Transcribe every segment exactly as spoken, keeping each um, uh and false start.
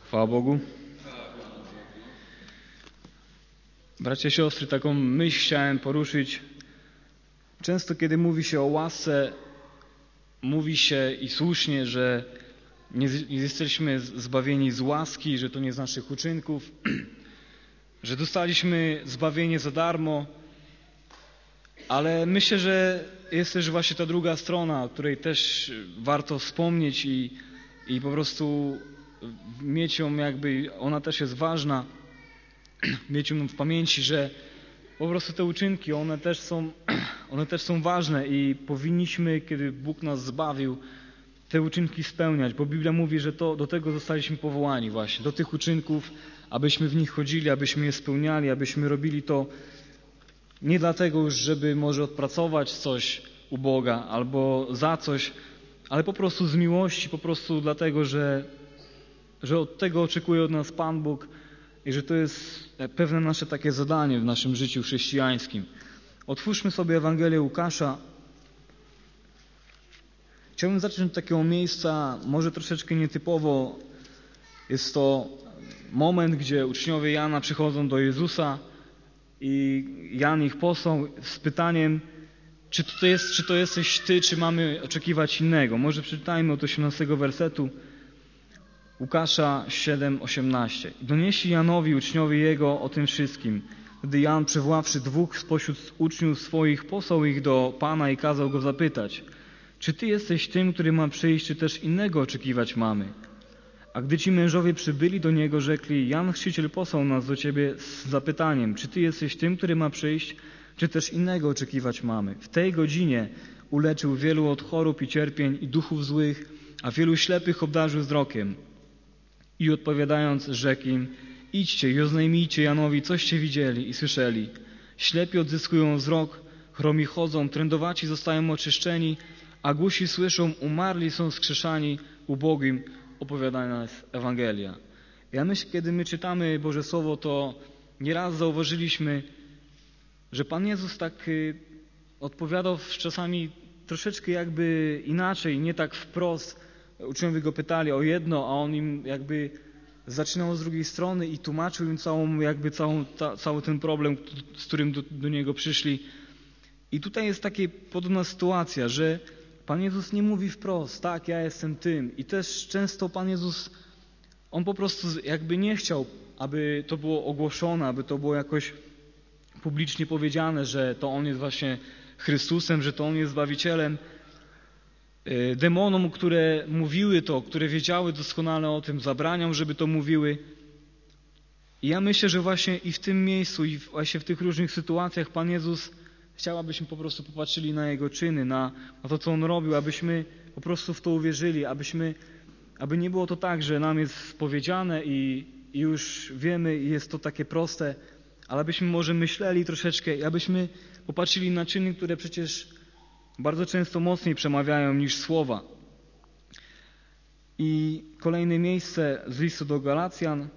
Chwała Bogu. Bracia i siostry, taką myśl chciałem poruszyć. Często, kiedy mówi się o łasce, mówi się i słusznie, że nie, nie jesteśmy zbawieni z łaski, że to nie z naszych uczynków, że dostaliśmy zbawienie za darmo, ale myślę, że jest też właśnie ta druga strona, o której też warto wspomnieć i, i po prostu mieć ją jakby, ona też jest ważna, mieć ją w pamięci, że po prostu te uczynki, one też są, one też są ważne i powinniśmy, kiedy Bóg nas zbawił, te uczynki spełniać, bo Biblia mówi, że to, do tego zostaliśmy powołani właśnie, do tych uczynków, abyśmy w nich chodzili, abyśmy je spełniali, abyśmy robili to nie dlatego już, żeby może odpracować coś u Boga albo za coś, ale po prostu z miłości, po prostu dlatego, że, że od tego oczekuje od nas Pan Bóg i że to jest pewne nasze takie zadanie w naszym życiu chrześcijańskim. Otwórzmy sobie Ewangelię Łukasza. Chciałbym zacząć od takiego miejsca, może troszeczkę nietypowo. Jest to moment, gdzie uczniowie Jana przychodzą do Jezusa i Jan ich posłał z pytaniem, czy to, jest, czy to jesteś Ty, czy mamy oczekiwać innego. Może przeczytajmy od osiemnastego wersetu Łukasza siedem, osiemnaście. Donieśli Janowi uczniowie Jego o tym wszystkim. Gdy Jan, przywoławszy dwóch spośród uczniów swoich, posłał ich do Pana i kazał go zapytać, czy Ty jesteś tym, który ma przyjść, czy też innego oczekiwać mamy? A gdy ci mężowie przybyli do niego, rzekli, Jan Chrzciciel posłał nas do Ciebie z zapytaniem, czy Ty jesteś tym, który ma przyjść, czy też innego oczekiwać mamy? W tej godzinie uleczył wielu od chorób i cierpień i duchów złych, a wielu ślepych obdarzył wzrokiem. I odpowiadając, rzekł im, idźcie i oznajmijcie Janowi, coście widzieli i słyszeli. Ślepi odzyskują wzrok, chromi chodzą, trędowaci zostają oczyszczeni, a głusi słyszą, umarli są wskrzeszani, ubogim opowiadana jest Ewangelia. Ja myślę, kiedy my czytamy Boże Słowo, to nieraz zauważyliśmy, że Pan Jezus tak odpowiadał czasami troszeczkę jakby inaczej, nie tak wprost. Uczniowie go pytali o jedno, a on im jakby zaczynał z drugiej strony i tłumaczył im całą, jakby całą, ta, cały ten problem, z którym do, do niego przyszli. I tutaj jest taka podobna sytuacja, że Pan Jezus nie mówi wprost, tak, ja jestem tym. I też często Pan Jezus, On po prostu jakby nie chciał, aby to było ogłoszone, aby to było jakoś publicznie powiedziane, że to On jest właśnie Chrystusem, że to On jest Zbawicielem. Demonom, które mówiły to, które wiedziały doskonale o tym, zabraniał, żeby to mówiły. I ja myślę, że właśnie i w tym miejscu, i właśnie w tych różnych sytuacjach Pan Jezus chciał, abyśmy po prostu popatrzyli na Jego czyny, na, na to, co On robił, abyśmy po prostu w to uwierzyli, abyśmy, aby nie było to tak, że nam jest powiedziane i, i już wiemy i jest to takie proste, ale abyśmy może myśleli troszeczkę i abyśmy popatrzyli na czyny, które przecież bardzo często mocniej przemawiają niż słowa. I kolejne miejsce z listu do Galacjan.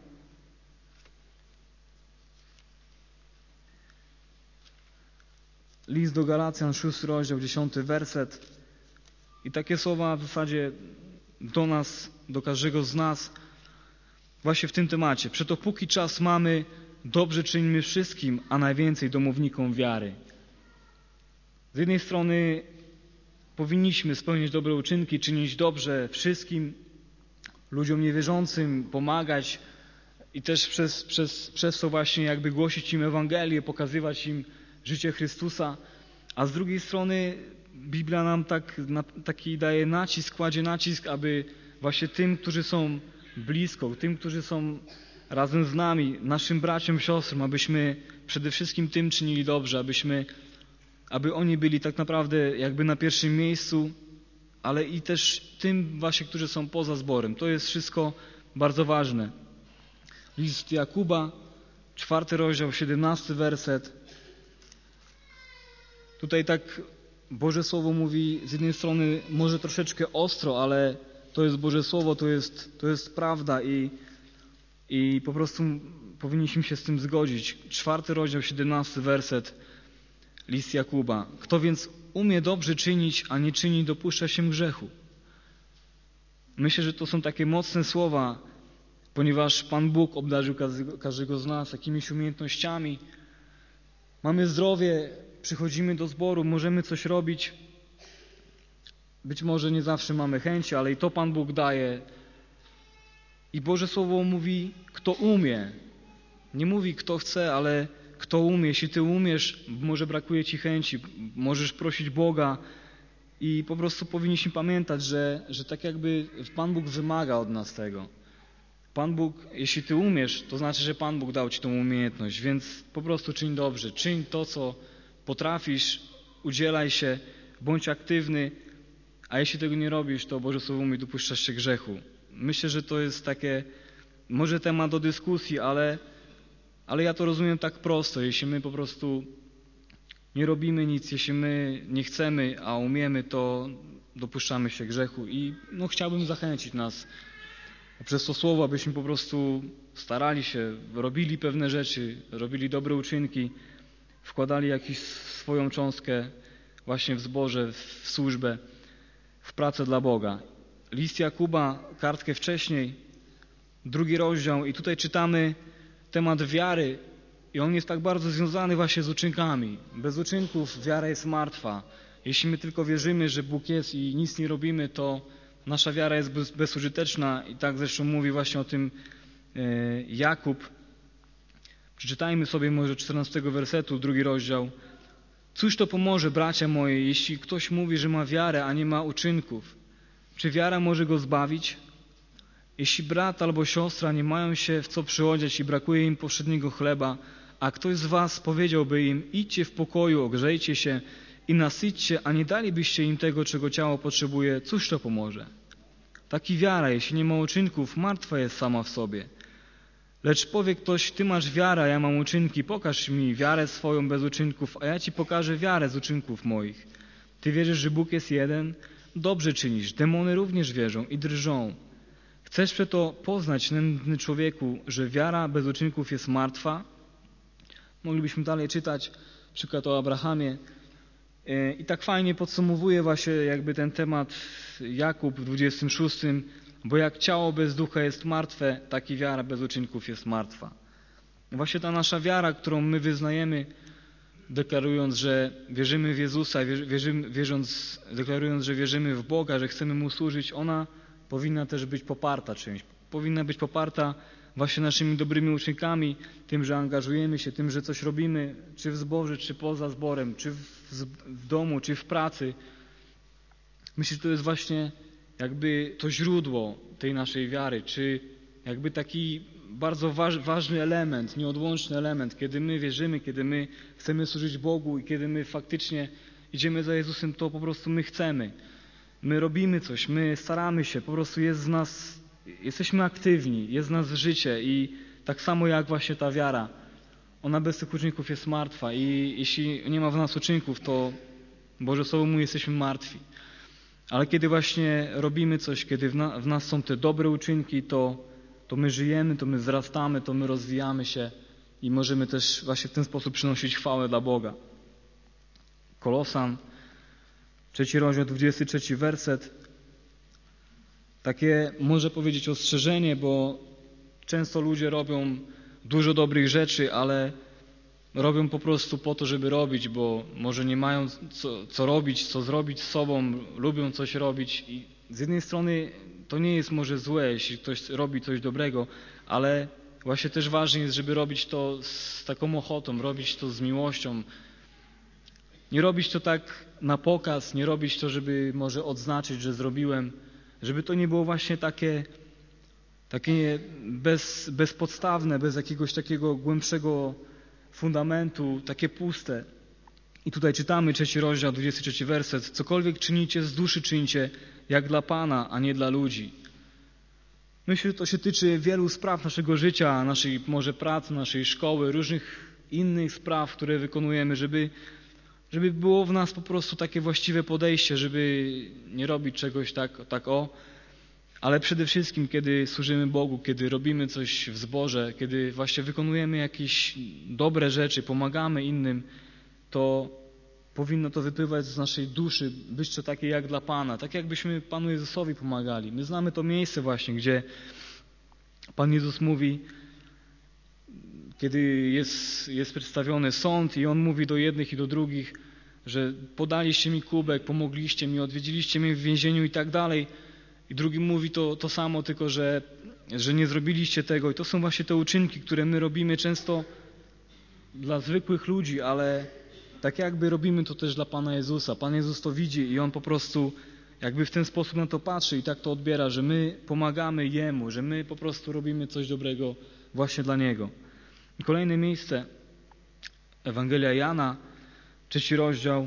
List do Galacjan, szósty rozdział, dziesiąty werset. I takie słowa w zasadzie do nas, do każdego z nas właśnie w tym temacie. Przeto póki czas mamy, dobrze czyńmy wszystkim, a najwięcej domownikom wiary. Z jednej strony powinniśmy spełniać dobre uczynki, czynić dobrze wszystkim ludziom niewierzącym, pomagać i też przez, przez, przez to właśnie jakby głosić im Ewangelię, pokazywać im życie Chrystusa, a z drugiej strony Biblia nam tak, na, taki daje nacisk, kładzie nacisk, aby właśnie tym, którzy są blisko, tym, którzy są razem z nami, naszym braciom, siostrom, abyśmy przede wszystkim tym czynili dobrze, abyśmy, aby oni byli tak naprawdę jakby na pierwszym miejscu, ale i też tym właśnie, którzy są poza zborem. To jest wszystko bardzo ważne. List Jakuba, czwarty rozdział, siedemnasty werset. Tutaj tak Boże Słowo mówi z jednej strony może troszeczkę ostro, ale to jest Boże Słowo, to jest, to jest prawda i, i po prostu powinniśmy się z tym zgodzić. Czwarty rozdział, siedemnasty werset, list Jakuba. Kto więc umie dobrze czynić, a nie czyni, dopuszcza się grzechu. Myślę, że to są takie mocne słowa, ponieważ Pan Bóg obdarzył każdego z nas jakimiś umiejętnościami. Mamy zdrowie, przychodzimy do zboru, możemy coś robić. Być może nie zawsze mamy chęci, ale i to Pan Bóg daje. I Boże Słowo mówi, kto umie. Nie mówi, kto chce, ale kto umie. Jeśli Ty umiesz, może brakuje Ci chęci, możesz prosić Boga i po prostu powinniśmy pamiętać, że, że tak jakby Pan Bóg wymaga od nas tego. Pan Bóg, jeśli Ty umiesz, to znaczy, że Pan Bóg dał Ci tą umiejętność, więc po prostu czyń dobrze, czyń to, co potrafisz, udzielaj się, bądź aktywny, a jeśli tego nie robisz, to Boże Słowo mówi, dopuszczasz się grzechu. Myślę, że to jest takie, może temat do dyskusji, ale, ale ja to rozumiem tak prosto. Jeśli my po prostu nie robimy nic, jeśli my nie chcemy, a umiemy, to dopuszczamy się grzechu. I no, chciałbym zachęcić nas przez to słowo, abyśmy po prostu starali się, robili pewne rzeczy, robili dobre uczynki, wkładali jakąś swoją cząstkę właśnie w zboże, w służbę, w pracę dla Boga. List Jakuba, kartkę wcześniej, drugi rozdział i tutaj czytamy temat wiary i on jest tak bardzo związany właśnie z uczynkami. Bez uczynków wiara jest martwa. Jeśli my tylko wierzymy, że Bóg jest i nic nie robimy, to nasza wiara jest bez, bezużyteczna i tak zresztą mówi właśnie o tym e, Jakub. Przeczytajmy sobie może czternastego wersetu, drugi rozdział. Cóż to pomoże, bracia moi, jeśli ktoś mówi, że ma wiarę, a nie ma uczynków? Czy wiara może go zbawić? Jeśli brat albo siostra nie mają się w co przyodziać i brakuje im powszedniego chleba, a ktoś z was powiedziałby im, idźcie w pokoju, ogrzejcie się i nasyćcie, a nie dalibyście im tego, czego ciało potrzebuje, cóż to pomoże? Taki wiara, jeśli nie ma uczynków, martwa jest sama w sobie. Lecz powie ktoś, ty masz wiarę, a ja mam uczynki, pokaż mi wiarę swoją bez uczynków, a ja ci pokażę wiarę z uczynków moich. Ty wierzysz, że Bóg jest jeden? Dobrze czynisz, demony również wierzą i drżą. Chcesz przeto poznać, nędzny człowieku, że wiara bez uczynków jest martwa? Moglibyśmy dalej czytać przykład o Abrahamie. I tak fajnie podsumowuje właśnie jakby ten temat Jakub w dwudziestym szóstym, bo jak ciało bez ducha jest martwe, tak i wiara bez uczynków jest martwa. Właśnie ta nasza wiara, którą my wyznajemy, deklarując, że wierzymy w Jezusa, wierzymy, wierząc, deklarując, że wierzymy w Boga, że chcemy Mu służyć, ona powinna też być poparta czymś. Powinna być poparta właśnie naszymi dobrymi uczynkami, tym, że angażujemy się, tym, że coś robimy, czy w zborze, czy poza zborem, czy w, w domu, czy w pracy. Myślę, że to jest właśnie jakby to źródło tej naszej wiary, czy jakby taki bardzo waż, ważny element, nieodłączny element, kiedy my wierzymy, kiedy my chcemy służyć Bogu i kiedy my faktycznie idziemy za Jezusem, to po prostu my chcemy. My robimy coś, my staramy się, po prostu jest z nas, jesteśmy aktywni, jest z nas życie i tak samo jak właśnie ta wiara, ona bez tych uczynków jest martwa i jeśli nie ma w nas uczynków, to Boże Słowo mówi, jesteśmy martwi. Ale kiedy właśnie robimy coś, kiedy w, na, w nas są te dobre uczynki, to, to my żyjemy, to my wzrastamy, to my rozwijamy się i możemy też właśnie w ten sposób przynosić chwałę dla Boga. Kolosan, trzeci rozdział, dwudziesty trzeci werset. Takie, może powiedzieć, ostrzeżenie, bo często ludzie robią dużo dobrych rzeczy, ale robią po prostu po to, żeby robić, bo może nie mają co, co robić, co zrobić z sobą, lubią coś robić i z jednej strony to nie jest może złe, jeśli ktoś robi coś dobrego, ale właśnie też ważne jest, żeby robić to z taką ochotą, robić to z miłością. Nie robić to tak na pokaz, nie robić to, żeby może odznaczyć, że zrobiłem, żeby to nie było właśnie takie, takie bez, bezpodstawne, bez jakiegoś takiego głębszego fundamentu, takie puste. I tutaj czytamy trzeci rozdział, dwudziesty trzeci werset. Cokolwiek czynicie, z duszy czyńcie, jak dla Pana, a nie dla ludzi. Myślę, że to się tyczy wielu spraw naszego życia, naszej może pracy, naszej szkoły, różnych innych spraw, które wykonujemy, żeby, żeby było w nas po prostu takie właściwe podejście, żeby nie robić czegoś tak, tak o, ale przede wszystkim, kiedy służymy Bogu, kiedy robimy coś w zborze, kiedy właśnie wykonujemy jakieś dobre rzeczy, pomagamy innym, to powinno to wypływać z naszej duszy, być to takie jak dla Pana, tak jakbyśmy Panu Jezusowi pomagali. My znamy to miejsce właśnie, gdzie Pan Jezus mówi, kiedy jest, jest przedstawiony sąd i On mówi do jednych i do drugich, że podaliście mi kubek, pomogliście mi, odwiedziliście mnie w więzieniu i tak dalej. I drugi mówi to, to samo, tylko że, że nie zrobiliście tego. I to są właśnie te uczynki, które my robimy często dla zwykłych ludzi, ale tak jakby robimy to też dla Pana Jezusa. Pan Jezus to widzi i On po prostu jakby w ten sposób na to patrzy i tak to odbiera, że my pomagamy Jemu, że my po prostu robimy coś dobrego właśnie dla Niego. I kolejne miejsce, Ewangelia Jana, trzeci rozdział.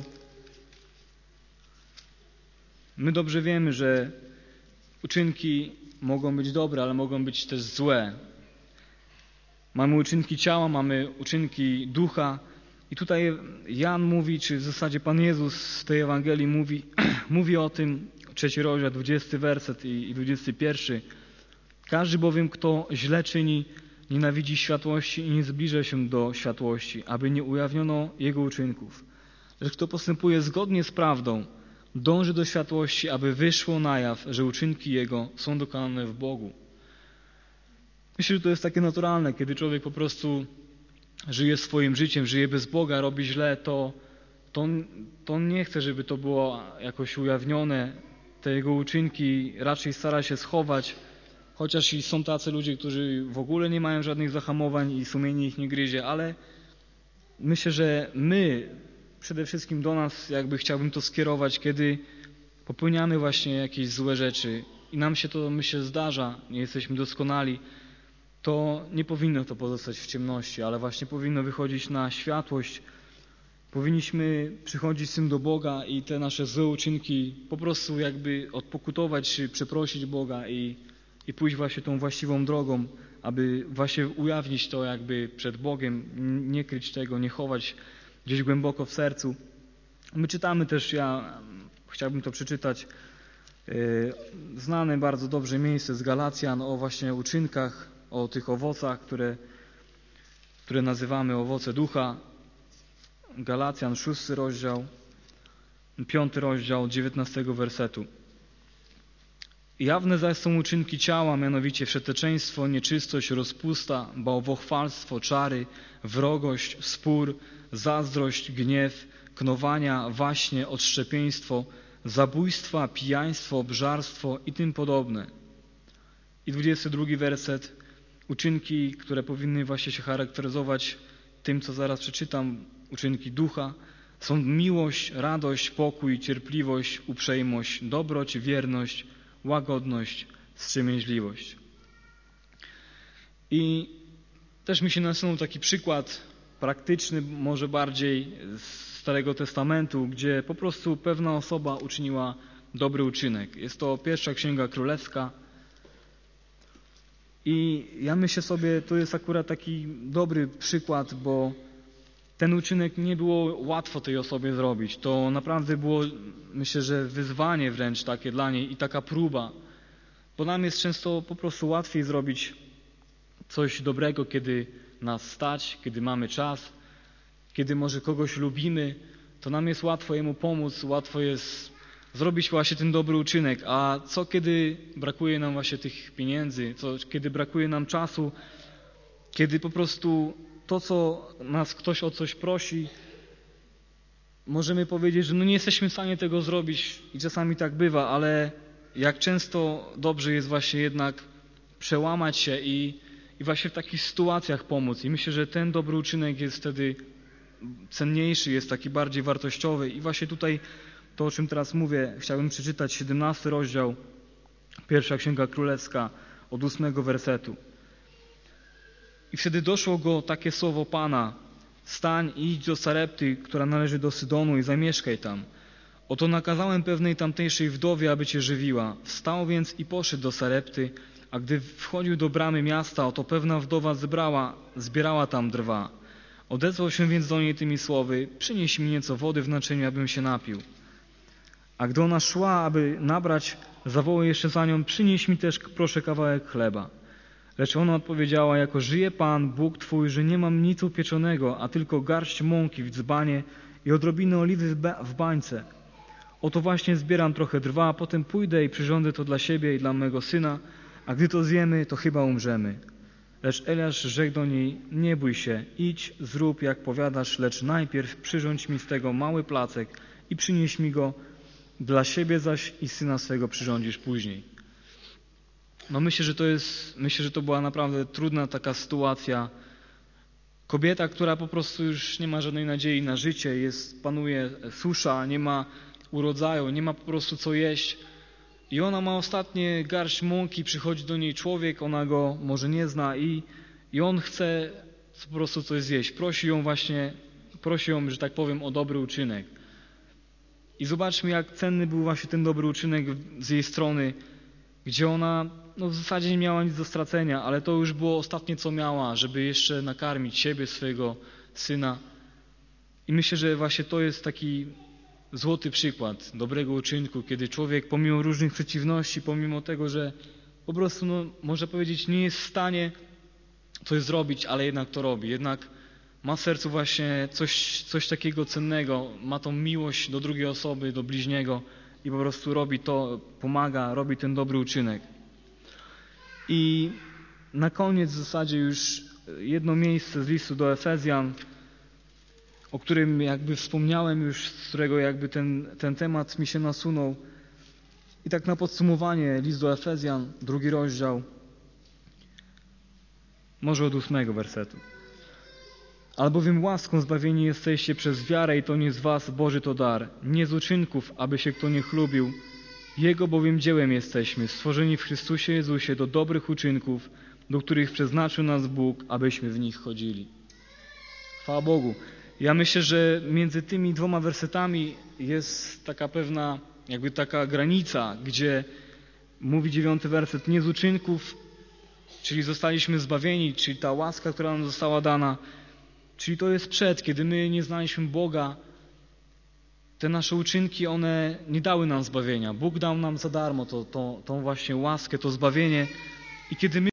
My dobrze wiemy, że uczynki mogą być dobre, ale mogą być też złe. Mamy uczynki ciała, mamy uczynki ducha. I tutaj Jan mówi, czy w zasadzie Pan Jezus w tej Ewangelii mówi, mówi o tym, trzeci rozdział, dwudziesty werset i dwudziesty pierwszy. Każdy bowiem, kto źle czyni, nienawidzi światłości i nie zbliża się do światłości, aby nie ujawniono jego uczynków. Lecz kto postępuje zgodnie z prawdą, dąży do światłości, aby wyszło na jaw, że uczynki jego są dokonane w Bogu. Myślę, że to jest takie naturalne, kiedy człowiek po prostu żyje swoim życiem, żyje bez Boga, robi źle, to, to, on, to on nie chce, żeby to było jakoś ujawnione. Te jego uczynki raczej stara się schować, chociaż i są tacy ludzie, którzy w ogóle nie mają żadnych zahamowań i sumienie ich nie gryzie, ale myślę, że my, przede wszystkim do nas, jakby chciałbym to skierować, kiedy popełniamy właśnie jakieś złe rzeczy i nam się to, myślę, zdarza, nie jesteśmy doskonali, to nie powinno to pozostać w ciemności, ale właśnie powinno wychodzić na światłość. Powinniśmy przychodzić z tym do Boga i te nasze złe uczynki po prostu jakby odpokutować, czy przeprosić Boga i, i pójść właśnie tą właściwą drogą, aby właśnie ujawnić to jakby przed Bogiem, nie kryć tego, nie chować gdzieś głęboko w sercu. My czytamy też, ja chciałbym to przeczytać, znane bardzo dobrze miejsce z Galacjan o właśnie uczynkach, o tych owocach, które, które nazywamy owoce ducha. Galacjan, szósty rozdział, piąty rozdział, dziewiętnastego wersetu. Jawne zaś są uczynki ciała, mianowicie wszeteczeństwo, nieczystość, rozpusta, bałwochwalstwo, czary, wrogość, spór, zazdrość, gniew, knowania, waśnie, odszczepieństwo, zabójstwa, pijaństwo, obżarstwo i tym podobne. I dwudziesty drugi werset. Uczynki, które powinny właśnie się charakteryzować tym, co zaraz przeczytam, uczynki ducha, są miłość, radość, pokój, cierpliwość, uprzejmość, dobroć, wierność, łagodność, wstrzemięźliwość. I też mi się nasunął taki przykład praktyczny, może bardziej z Starego Testamentu, gdzie po prostu pewna osoba uczyniła dobry uczynek. Jest to pierwsza Księga Królewska. I ja myślę sobie, to jest akurat taki dobry przykład, bo ten uczynek nie było łatwo tej osobie zrobić. To naprawdę było, myślę, że wyzwanie wręcz takie dla niej i taka próba. Bo nam jest często po prostu łatwiej zrobić coś dobrego, kiedy nas stać, kiedy mamy czas, kiedy może kogoś lubimy, to nam jest łatwo jemu pomóc, łatwo jest zrobić właśnie ten dobry uczynek. A co kiedy brakuje nam właśnie tych pieniędzy, co kiedy brakuje nam czasu, kiedy po prostu to, co nas ktoś o coś prosi, możemy powiedzieć, że no nie jesteśmy w stanie tego zrobić i czasami tak bywa, ale jak często dobrze jest właśnie jednak przełamać się i, i właśnie w takich sytuacjach pomóc. I myślę, że ten dobry uczynek jest wtedy cenniejszy, jest taki bardziej wartościowy. I właśnie tutaj to, o czym teraz mówię, chciałbym przeczytać siedemnasty rozdział, pierwsza Księga Królewska, od ósmego wersetu. I wtedy doszło go takie słowo Pana: wstań i idź do Sarepty, która należy do Sydonu, i zamieszkaj tam. Oto nakazałem pewnej tamtejszej wdowie, aby cię żywiła. Wstał więc i poszedł do Sarepty, a gdy wchodził do bramy miasta, oto pewna wdowa zebrała, zbierała tam drwa. Odezwał się więc do niej tymi słowy: przynieś mi nieco wody w naczyniu, abym się napił. A gdy ona szła, aby nabrać, zawołał jeszcze za nią: przynieś mi też, proszę, kawałek chleba. Lecz ona odpowiedziała: jako żyje Pan, Bóg Twój, że nie mam nic upieczonego, a tylko garść mąki w dzbanie i odrobinę oliwy w bańce. Oto właśnie zbieram trochę drwa, a potem pójdę i przyrządzę to dla siebie i dla mego syna, a gdy to zjemy, to chyba umrzemy. Lecz Eliasz rzekł do niej: nie bój się, idź, zrób jak powiadasz, lecz najpierw przyrządź mi z tego mały placek i przynieś mi go, dla siebie zaś i syna swego przyrządzisz później. No myślę, że to jest, myślę, że to była naprawdę trudna taka sytuacja. Kobieta, która po prostu już nie ma żadnej nadziei na życie, jest, panuje susza, nie ma urodzaju, nie ma po prostu co jeść. I ona ma ostatnie garść mąki, przychodzi do niej człowiek, ona go może nie zna i, i on chce po prostu coś zjeść. Prosi ją właśnie, prosi ją, że tak powiem, o dobry uczynek. I zobaczmy, jak cenny był właśnie ten dobry uczynek z jej strony, gdzie ona no, w zasadzie nie miała nic do stracenia, ale to już było ostatnie, co miała, żeby jeszcze nakarmić siebie, swojego syna. I myślę, że właśnie to jest taki złoty przykład dobrego uczynku, kiedy człowiek pomimo różnych przeciwności, pomimo tego, że po prostu, no, można powiedzieć, nie jest w stanie coś zrobić, ale jednak to robi. Jednak ma w sercu właśnie coś, coś takiego cennego, ma tą miłość do drugiej osoby, do bliźniego i po prostu robi to, pomaga, robi ten dobry uczynek. I na koniec w zasadzie już jedno miejsce z listu do Efezjan, o którym jakby wspomniałem już, z którego jakby ten, ten temat mi się nasunął. I tak na podsumowanie, list do Efezjan, drugi rozdział, może od ósmego wersetu. Albowiem łaską zbawieni jesteście przez wiarę i to nie z was, Boży to dar, nie z uczynków, aby się kto nie chlubił. Jego bowiem dziełem jesteśmy, stworzeni w Chrystusie Jezusie do dobrych uczynków, do których przeznaczył nas Bóg, abyśmy w nich chodzili. Chwała Bogu. Ja myślę, że między tymi dwoma wersetami jest taka pewna, jakby taka granica, gdzie mówi dziewiąty werset, nie z uczynków, czyli zostaliśmy zbawieni, czyli ta łaska, która nam została dana, czyli to jest przed, kiedy my nie znaliśmy Boga, te nasze uczynki, one nie dały nam zbawienia. Bóg dał nam za darmo to, to, tą właśnie łaskę, to zbawienie i kiedy my